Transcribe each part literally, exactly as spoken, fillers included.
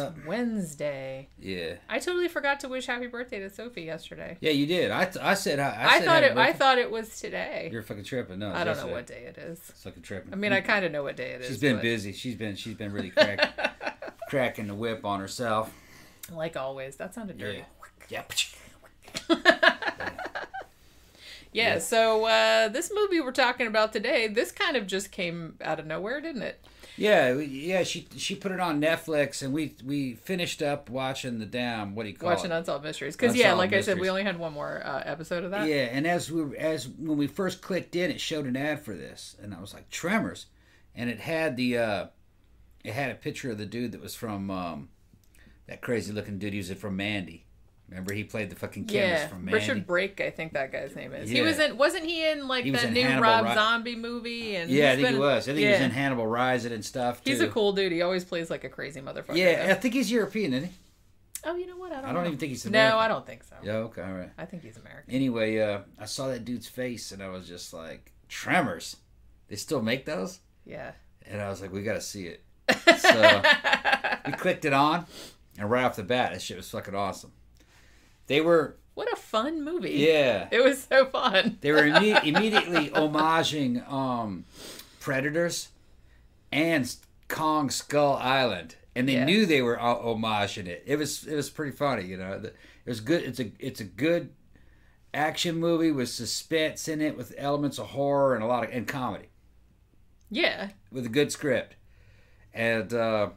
up. Wednesday. Yeah. I totally forgot to wish happy birthday to Sophie yesterday. Yeah, you did. I, th- I said I, I, I said thought it. birthday. I thought it was today. You're fucking tripping. No, I don't yesterday. know what day it is. It's fucking tripping. I mean, I kind of know what day it is. She's been but... busy. She's been she's been really crack, cracking the whip on herself. Like always. That sounded dirty. Yeah. Yeah. Yeah, so uh, this movie we're talking about today, this kind of just came out of nowhere, didn't it? Yeah, yeah. She she put it on Netflix, and we we finished up watching the damn what do you call Watching it? Unsolved Mysteries, because yeah, Unsolved like Mysteries. I said, we only had one more uh, episode of that. Yeah, and as we as when we first clicked in, it showed an ad for this, and I was like Tremors, and it had the uh, it had a picture of the dude that was from um, that crazy looking dude. He was from Mandy. Remember, he played the fucking chemist Yeah, from Mandy. Richard Brake, I think that guy's name is. Yeah. He was in. Wasn't he in like He was that in new Hannibal Rob Ri- Zombie movie? And Yeah, I he's think been- he was. I think yeah. he was in Hannibal Rising and stuff too. He's a cool dude. He always plays like a crazy motherfucker. Yeah, though. I think he's European, isn't he? Oh, you know what? I don't. I don't know. even think he's American. No, I don't think so. Yeah, okay, all right. I think he's American. Anyway, uh, I saw that dude's face, and I was just like, Tremors? They still make those? Yeah. And I was like, we got to see it. So we clicked it on, and right off the bat, that shit was fucking awesome. They were... What a fun movie. Yeah. It was so fun. They were imme- immediately homaging um, Predators and Kong Skull Island. And they Yeah. knew they were uh, homaging it. It was it was pretty funny, you know. It was good. It's a it's a good action movie with suspense in it, with elements of horror and a lot of and comedy, Yeah. with a good script. And uh,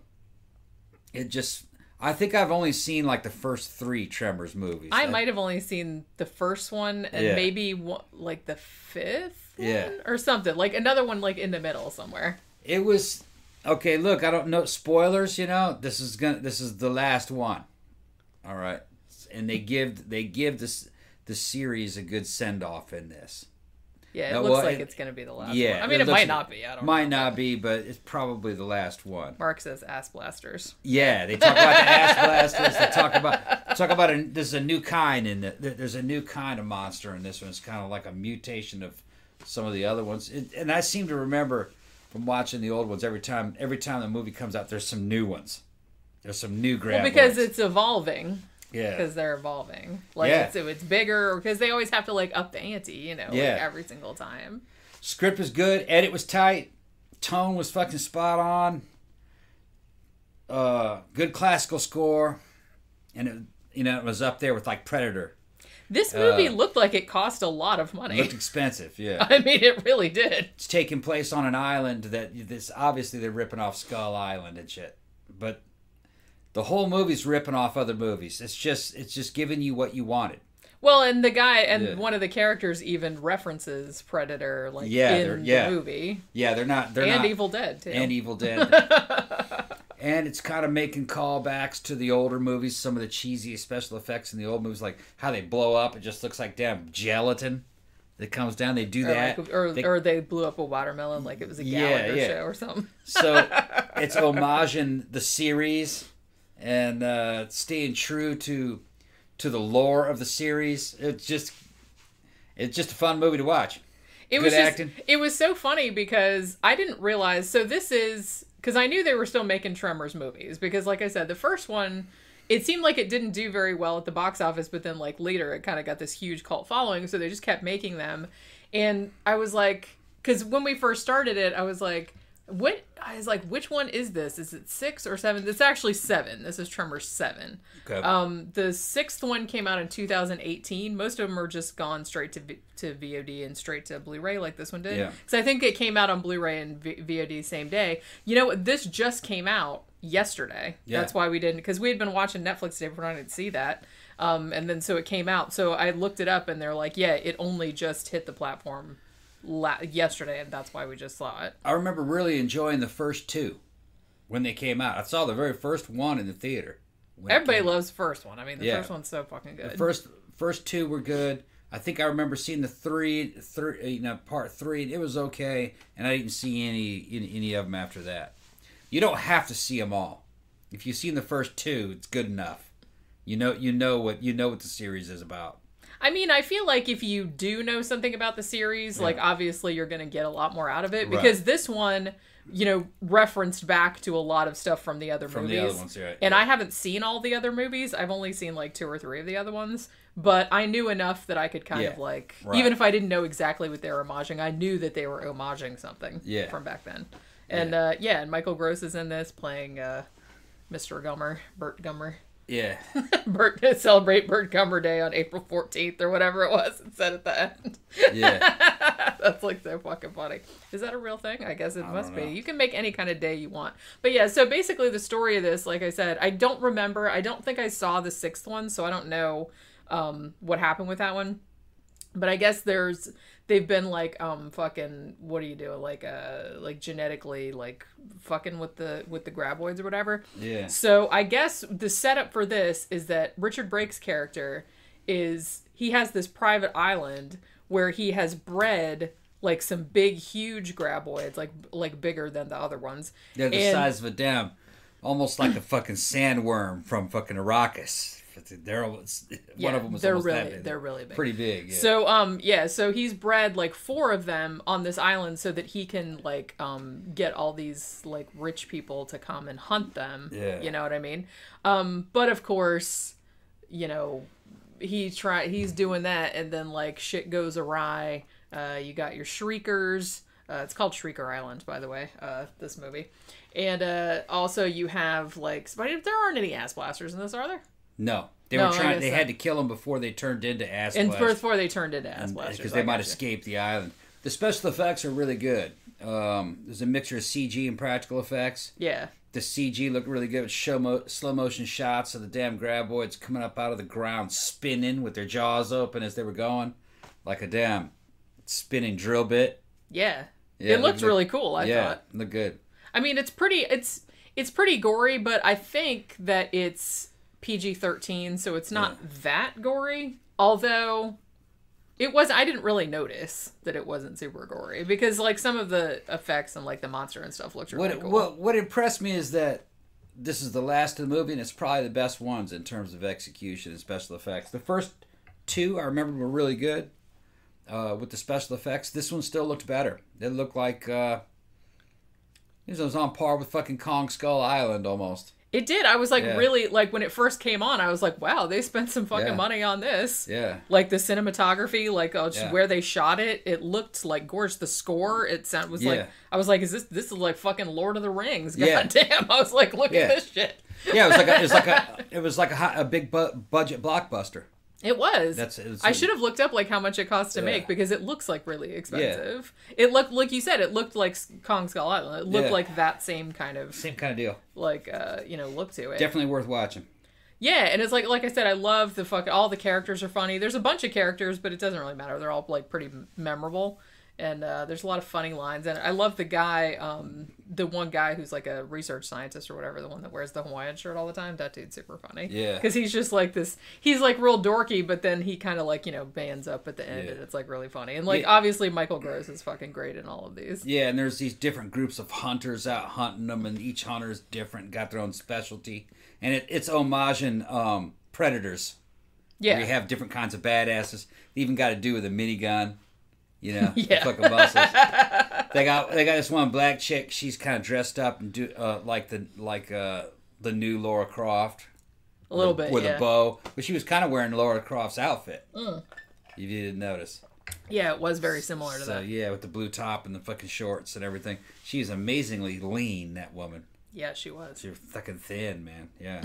it just, I think I've only seen like the first three Tremors movies. I That- might have only seen the first one and Yeah. maybe one, like the fifth Yeah. one or something. Like another one like in the middle somewhere. It was okay. Look, I don't know spoilers. You know, this is gonna. This is the last one. All right, and they give they give this the series a good send off in this. Yeah, it Uh, looks well, like it- it's going to be the last yeah, one. I mean, it it, looks- might not be. I don't Might know. not be, but it's probably the last one. Mark says ass blasters. Yeah, they talk about the ass blasters. They talk about talk about a, there's a new kind in the, there's a new kind of monster in this one. It's kind of like a mutation of some of the other ones. It, and I seem to remember from watching the old ones every time every time the movie comes out, there's some new ones. There's some new grab. Well, because ones. it's evolving. yeah Because they're evolving. Like, Yeah. it's, it's bigger. Because they always have to, like, up the ante, you know, Yeah. like, every single time. Script was good. Edit was tight. Tone was fucking spot on. Uh, good classical score, and it, you know, it was up there with like Predator. This movie Uh, looked like it cost a lot of money. Looked expensive, yeah. I mean, it really did. It's taking place on an island that this obviously they're ripping off Skull Island and shit, but the whole movie's ripping off other movies. It's just it's just giving you what you wanted. Well, and the guy and Yeah. one of the characters even references Predator, like Yeah, they're- in yeah. the movie, Yeah, they're not they're and not Evil Dead too. and Evil Dead. And it's kind of making callbacks to the older movies, some of the cheesy special effects in the old movies, like how they blow up. It just looks like damn gelatin that comes down. They do or, that. like, or, they, or they blew up a watermelon like it was a Yeah, Gallagher yeah. show or something. so it's homaging the series and uh, staying true to to the lore of the series. It's just it's just a fun movie to watch. It Good was just, acting. it was so funny because I didn't realize. So this is because I knew they were still making Tremors movies because, like I said, the first one, it seemed like it didn't do very well at the box office, but then like later it kind of got this huge cult following, so they just kept making them. And I was like, because when we first started it, I was like, what? I was like, which one is this? Is it six or seven? It's actually seven. This is Tremors seven. Okay. Um, the sixth one came out in two thousand eighteen. Most of them are just gone straight to v- to V O D and straight to Blu-ray, like this one did. Yeah. Because I think it came out on Blu-ray and v- VOD same day. You know what? This just came out yesterday. Yeah. That's why we didn't, because we had been watching Netflix today before I didn't see that. Um, and then so it came out. So I looked it up, and they're like, yeah, it only just hit the platform la- yesterday, and that's why we just saw it. I remember really enjoying the first two when they came out. I saw the very first one in the theater. when it Everybody came- loves the first one. I mean, the Yeah. first one's so fucking good. The first first two were good. I think I remember seeing the three, three, you know, part three. And it was okay, and I didn't see any, any any of them after that. You don't have to see them all. If you've seen the first two, it's good enough. You know, you know what you know what the series is about. I mean, I feel like if you do know something about the series, Yeah. like obviously you're going to get a lot more out of it Right. because this one you know, referenced back to a lot of stuff from the other From movies. the other ones, right. And yeah. I haven't seen all the other movies. I've only seen like two or three of the other ones. But I knew enough that I could kind Yeah. of like, Right. even if I didn't know exactly what they were homaging, I knew that they were homaging something Yeah. from back then. And Yeah. uh, yeah, and Michael Gross is in this playing uh, Mister Gummer, Burt Gummer. Yeah. Burt celebrate Burt Gummer Day on April fourteenth or whatever it was it said at the end. Yeah. That's like so fucking funny. Is that a real thing? I guess it I must don't be. know. You can make any kind of day you want. But yeah, so basically the story of this, like I said, I don't remember. I don't think I saw the sixth one, so I don't know um, what happened with that one. But I guess there's they've been like um fucking what do you do like uh like genetically like fucking with the with the graboids or whatever. Yeah. So I guess the setup for this is that Richard Brake's character is he has this private island where he has bred like some big huge graboids like like bigger than the other ones. They're the And- size of a damn, almost like a fucking sandworm from fucking Arrakis. They're almost, Yeah, one of them was they're almost really that big. they're really big. Pretty big. Yeah. So um yeah, so he's bred like four of them on this island so that he can like um get all these like rich people to come and hunt them. Yeah. You know what I mean? Um but of course, you know, he try he's doing that and then like shit goes awry. Uh you got your shriekers. Uh, it's called Shrieker Island, by the way, uh, this movie. And uh, also you have like, but there aren't any ass blasters in this, are there? no, they No, were I trying. guess They so. had to kill them before they turned into ass And blasters. before they turned into ass blasters. because I they might gotcha. escape the island. The special effects are really good. Um, there's a mixture of C G and practical effects. Yeah. The C G looked really good with show mo- slow motion shots of the damn graboids coming up out of the ground, spinning with their jaws open as they were going, like a damn spinning drill bit. Yeah. Yeah, it looked look- really cool, I yeah, thought. look good. I mean, it's pretty it's it's pretty gory, but I think that it's P G thirteen, so it's not that gory. Although it was I didn't really notice that it wasn't super gory because like some of the effects and like the monster and stuff looked really What, cool. what what impressed me is that this is the last of the movie, and it's probably the best ones in terms of execution and special effects. The first two I remember were really good uh, with the special effects. This one still looked better. It looked like uh, it was on par with fucking Kong Skull Island almost. It did. I was like Yeah. really like when it first came on, I was like, wow, they spent some fucking Yeah. money on this. Yeah. Like the cinematography, like uh, just Yeah. where they shot it, it looked like gorgeous. The score, it sound was Yeah. like I was like, is this this is like fucking Lord of the Rings? God Yeah. damn! I was like, look Yeah. at this shit. Yeah, it was like a, it was like a it was like a, hi- a big bu- budget blockbuster. It was. That's it's, I should have looked up like how much it costs to Yeah. make because it looks like really expensive. It looked like you said, it looked like Kong Skull Island. It looked Yeah. like that same kind of same kind of deal. like uh you know look to it. Definitely worth watching. Yeah, and it's like like I said, I love the fuck. All the characters are funny. There's a bunch of characters, but it doesn't really matter. They're all like pretty m- memorable, and uh, there's a lot of funny lines. And I love the guy, um, the one guy who's like a research scientist or whatever, the one that wears the Hawaiian shirt all the time. That dude's super funny. Yeah. because he's just like this. He's like real dorky, but then he kind of like you know bands up at the end, Yeah. and it's like really funny. And like Yeah. obviously Michael Gross is fucking great in all of these. Yeah, and there's these different groups of hunters out hunting them, and each hunter is different, got their own specialty, and it, it's homaging um, Predators. Yeah, Where you have different kinds of badasses. They even got to do with a minigun. You know, the Yeah. fucking muscles. They got they got this one black chick. She's kind of dressed up and do uh, like the like uh, the new Laura Croft. a little with, bit with yeah. a bow, but she was kind of wearing Laura Croft's outfit. Mm. If you didn't notice. Yeah, it was very similar to So that. yeah, with the blue top and the fucking shorts and everything, she's amazingly lean. That woman. Yeah, she was. She's fucking thin, man. Yeah.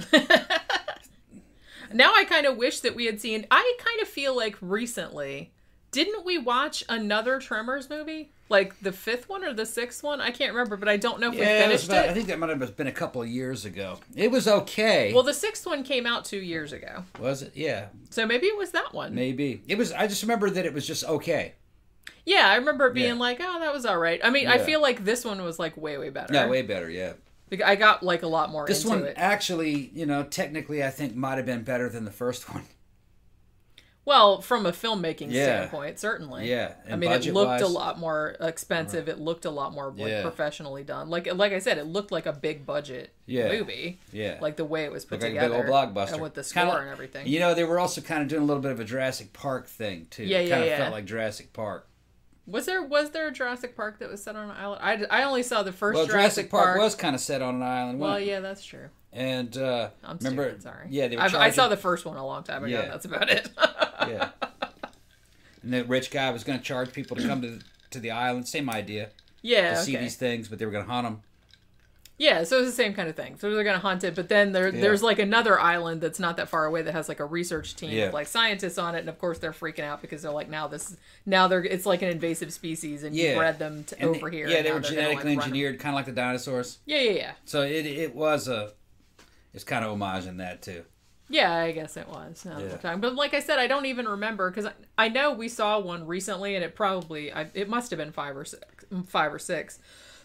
Now I kind of wish that we had seen. I kind of feel like recently, didn't we watch another Tremors movie? Like the fifth one or the sixth one? I can't remember, but I don't know if we Yeah, it was finished about, it. I think that might have been a couple of years ago. It was okay. Well, the sixth one came out two years ago, was it? Yeah, so maybe it was that one. maybe. It was. I just remember that it was just okay. Yeah, I remember it being Yeah. like, oh, that was all right. I mean, I Yeah. feel like this one was like way, way better. Yeah, way better. Yeah. Because I got like a lot more This into one it. actually, you know, technically, I think might have been better than the first one. Well, from a filmmaking Yeah. standpoint, certainly. Yeah, I and mean, it looked budget-wise- a lot more expensive. It looked a lot more like Yeah. professionally done. Like like I said, it looked like a big budget Yeah. ig Yeah. Like the way it was put Looked like a big together, old blockbuster. and with the It's score kinda- and everything. You know, they were also kind of doing a little bit of a Jurassic Park thing too. Yeah, It yeah, kind of yeah. felt like Jurassic Park. Was there was there a Jurassic Park that was set on an island? I, I only saw the first Well, Jurassic, Jurassic Park, Park was kind of set on an island. Well, wasn't it? yeah, that's true. And uh, I'm remember, stupid, sorry. yeah, they were I've- charging, I saw the first one a long time ago. Yeah. And that's about it. yeah. And the rich guy was going to charge people to come to the, to the island. Same idea. Yeah, To okay. see these things, but they were going to hunt them. Yeah, so it's the same kind of thing. So they're gonna hunt it, but then there Yeah. there's like another island that's not that far away that has like a research team Yeah. of like scientists on it, and of course they're freaking out because they're like, now this now they're it's like an invasive species, and you Yeah. bred them to, And over here. Yeah, and they now were they're gonna, genetically like, run 'em. engineered, kind of like the dinosaurs. Yeah, yeah, yeah. So it it was a, it's kind of homage in that too. Yeah, I guess it was. Now that Yeah. we're talking. But like I said, I don't even remember because I, I know we saw one recently, and it probably I, it must have been five or six, five or six.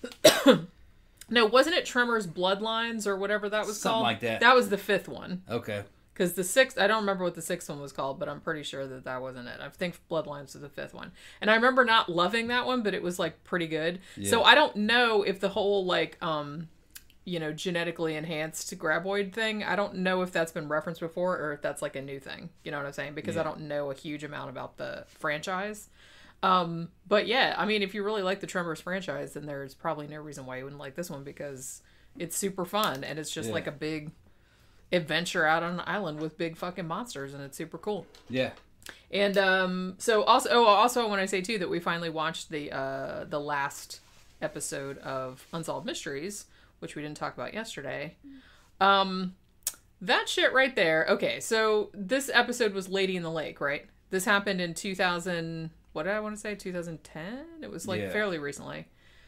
No, wasn't it Tremors Bloodlines or whatever that was Something called? like that. That was the fifth one. Okay. Because the sixth, I don't remember what the sixth one was called, but I'm pretty sure that that wasn't it. I think Bloodlines was the fifth one. And I remember not loving that one, but it was like pretty good. Yeah. So I don't know if the whole like, um, you know, genetically enhanced graboid thing, I don't know if that's been referenced before or if that's like a new thing. You know what I'm saying? Because Yeah. I don't know a huge amount about the franchise. Um, but yeah, I mean, if you really like the Tremors franchise, then there's probably no reason why you wouldn't like this one because it's super fun and it's just Yeah. like a big adventure out on an island with big fucking monsters and it's super cool. Yeah. And um so also oh also I want to say too that we finally watched the uh the last episode of Unsolved Mysteries, which we didn't talk about yesterday. Um that shit right there. Okay, so this episode was Lady in the Lake, right? This happened in two thousand, what did I want to say? two thousand ten? It was like Yeah. fairly recently.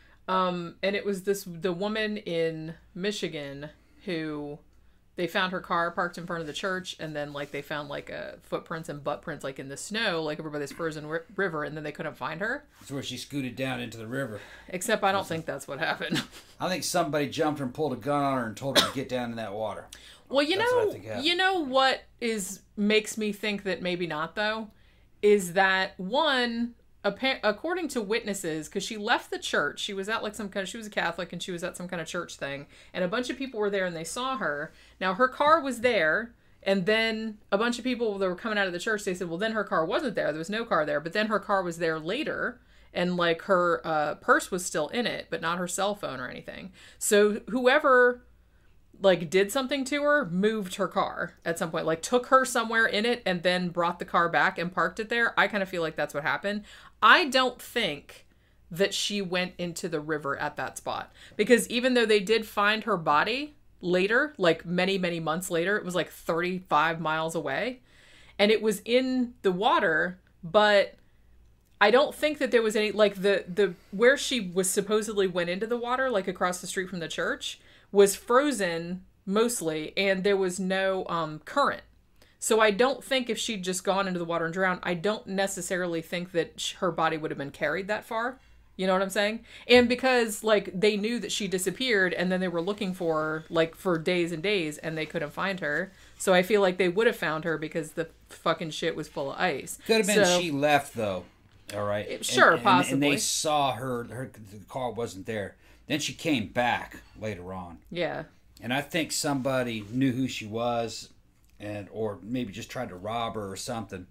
Um and it was this the woman in Michigan who they found her car parked in front of the church, and then like they found like a footprints and butt prints like in the snow, like over by this frozen ri- river, and then they couldn't find her. That's where she scooted down into the river. Except I don't think that's what happened. I think somebody jumped her and pulled a gun on her and told her to get down in that water. Well, you That's what I know, think happened. you know what is makes me think that maybe not though, is that one, appa- according to witnesses, because she left the church, she was at like some kind of, she was a Catholic and she was at some kind of church thing, and a bunch of people were there and they saw her. Now her car was there, and then a bunch of people that were coming out of the church, they said, well, then her car wasn't there. There was no car there, but then her car was there later. And like her uh, purse was still in it, but not her cell phone or anything. So whoever like did something to her moved her car at some point, like took her somewhere in it and then brought the car back and parked it there. I kind of feel like that's what happened. I don't think that she went into the river at that spot, because even though they did find her body later, like many, many months later, it was like thirty-five miles away and it was in the water, but I don't think that there was any, like the, the, where she was supposedly went into the water, like across the street from the church, was frozen mostly, and there was no um, current. So I don't think if she'd just gone into the water and drowned, I don't necessarily think that sh- her body would have been carried that far. You know what I'm saying? And because like they knew that she disappeared and then they were looking for her like for days and days and they couldn't find her. So I feel like they would have found her because the fucking shit was full of ice. Could have been So- she left though. All right. It- sure, and, and- possibly. And they saw her. Her the car wasn't there. Then she came back later on, Yeah. and I think somebody knew who she was, and or maybe just tried to rob her or something.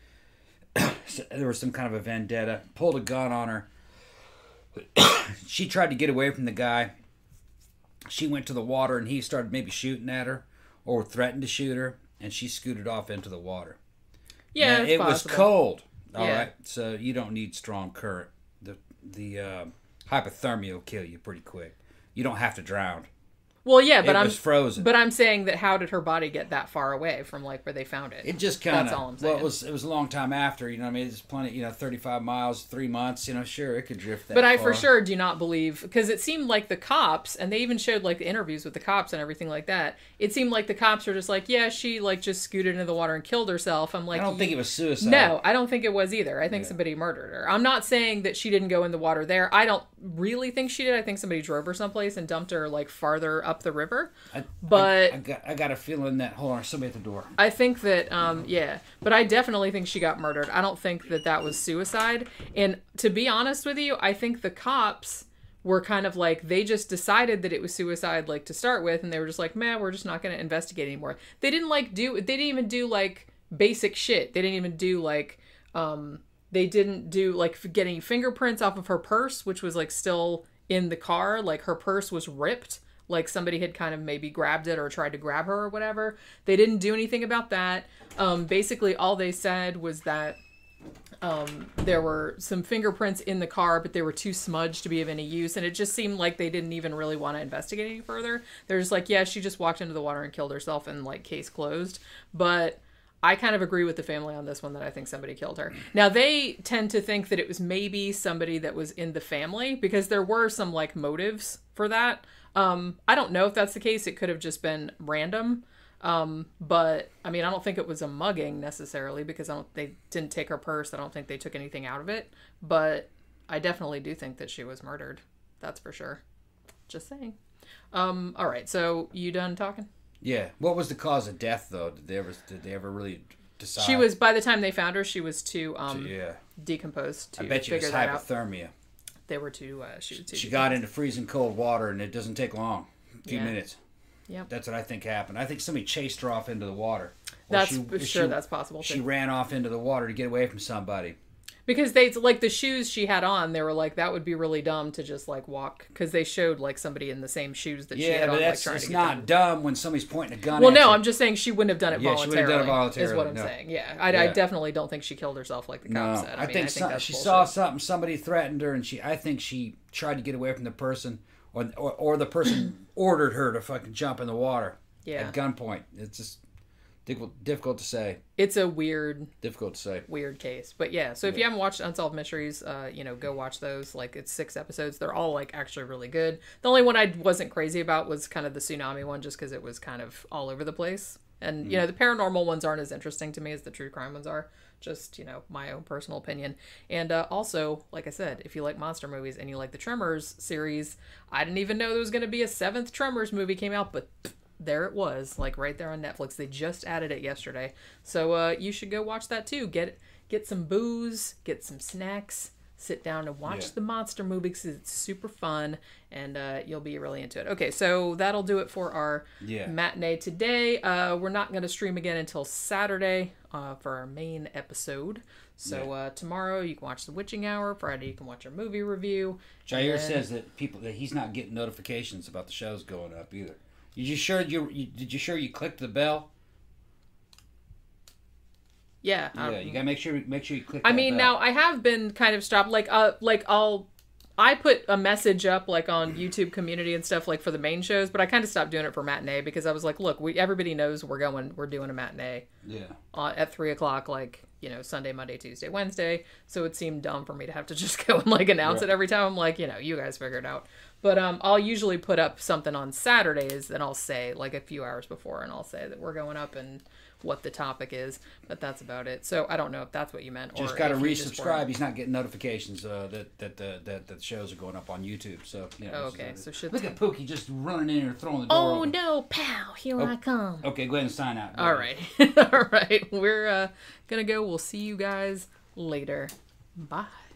So there was some kind of a vendetta. Pulled a gun on her. She tried to get away from the guy. She went to the water, and he started maybe shooting at her, or threatened to shoot her, and she scooted off into the water. Yeah, Now, it's it possible. was cold. All right, Yeah. so you don't need strong current. The the uh, hypothermia will kill you pretty quick. You don't have to drown. Well, yeah, but it I'm was frozen. But I'm saying that how did her body get that far away from like where they found it? It just kind That's all I'm of well, saying. it was it was a long time after. You know, what I mean, it's plenty. You know, thirty-five miles, three months. You know, sure, it could drift that. But I far. for sure do not believe, because it seemed like the cops, and they even showed like the interviews with the cops and everything like that. It seemed like the cops were just like, yeah, she like just scooted into the water and killed herself. I'm like, I don't think it was suicide. No, I don't think it was either. I think Yeah. somebody murdered her. I'm not saying that she didn't go in the water there. I don't really think she did. I think somebody drove her someplace and dumped her like farther up the river. I, But I, I got I got a feeling that. Hold on, there's somebody at the door. I think that, um, yeah, but I definitely think she got murdered. I don't think that that was suicide. And to be honest with you, I think the cops were kind of like, they just decided that it was suicide, like to start with, and they were just like, man, we're just not going to investigate anymore. They didn't like do, they didn't even do like basic shit. They didn't even do like, um, they didn't do like f- getting fingerprints off of her purse, which was like still in the car. Like her purse was ripped. Like somebody had kind of maybe grabbed it or tried to grab her or whatever. They didn't do anything about that. Um, basically, all they said was that um, there were some fingerprints in the car, but they were too smudged to be of any use. And it just seemed like they didn't even really want to investigate any further. They're just like, yeah, she just walked into the water and killed herself and like case closed. But I kind of agree with the family on this one that I think somebody killed her. Now, they tend to think that it was maybe somebody that was in the family because there were some like motives for that. Um, I don't know if that's the case. It could have just been random. Um, but I mean, I don't think it was a mugging necessarily because I don't, they didn't take her purse. I don't think they took anything out of it, but I definitely do think that she was murdered. That's for sure. Just saying. Um, all right. So you done talking? Yeah. What was the cause of death though? Did they ever, did they ever really decide? She was, by the time they found her, she was too, um, yeah. decomposed to I bet you figure it's that out. hypothermia. They were too, uh, she was too She got into freezing cold water and it doesn't take long. A few Yeah. minutes. Yep. That's what I think happened. I think somebody chased her off into the water. Or That's she- sure she- that's possible She too. ran off into the water to get away from somebody. Because they, like the shoes she had on, they were like, that would be really dumb to just like walk. Because they showed like somebody in the same shoes that she Yeah, had but on, that's like trying it's to get not them. dumb when somebody's pointing a gun Well, at no, you. I'm just saying she wouldn't have done it Yeah, she voluntarily. wouldn't have done it Is what voluntarily, I'm no. saying. Yeah, I, I Yeah. definitely don't think she killed herself like the No, cop said. I, I, mean, think, I some, think that's she bullshit. saw something. Somebody threatened her, and she. I think she tried to get away from the person, or or, or the person ordered her to fucking jump in the water Yeah. at gunpoint. It's just difficult, difficult to say. It's a weird, Difficult to say. weird case. But yeah, so if you Yeah. haven't watched Unsolved Mysteries, uh, you know, go watch those. Like it's six episodes. They're all like actually really good. The only one I wasn't crazy about was kind of the tsunami one, just because it was kind of all over the place. And Mm. you know, the paranormal ones aren't as interesting to me as the true crime ones are. Just, you know, my own personal opinion. And uh, also, like I said, if you like monster movies and you like the Tremors series, I didn't even know there was going to be a seventh Tremors movie came out, but pff, there it was, like right there on Netflix. They just added it yesterday. So uh, you should go watch that too. Get get some booze, get some snacks, sit down and watch Yeah. the monster movie because it's super fun and uh, you'll be really into it. Okay, so that'll do it for our Yeah. matinee today. Uh, we're not going to stream again until Saturday uh, for our main episode. So Yeah. uh, tomorrow you can watch The Witching Hour. Friday you can watch our movie review. Jair And then- says that people that he's not getting notifications about the shows going up either. Did you sure you, you did you sure you clicked the bell? Yeah. Yeah, um, you gotta make sure make sure you click. I that mean, bell. now I have been kind of stopped. Like, uh, like I'll, I put a message up like on YouTube community and stuff like for the main shows, but I kind of stopped doing it for matinee because I was like, look, we everybody knows we're going, we're doing a matinee Yeah. uh, at three o'clock, like you know, Sunday, Monday, Tuesday, Wednesday. So it seemed dumb for me to have to just go and like announce Right. it every time. I'm like, you know, you guys figure it out. But um, I'll usually put up something on Saturdays, and I'll say like a few hours before, and I'll say that we're going up and what the topic is. But that's about it. So I don't know if that's what you meant. Just or got to if you just resubscribe. weren't- He's not getting notifications uh, that that the that, that the shows are going up on YouTube. So you know, Oh, this is- okay, so shit's look at Pookie just running in here throwing the door. Oh open. no, pow! Here Oh. I come. Okay, go ahead and sign out. Go All ahead. right, all right. We're uh, gonna go. We'll see you guys later. Bye.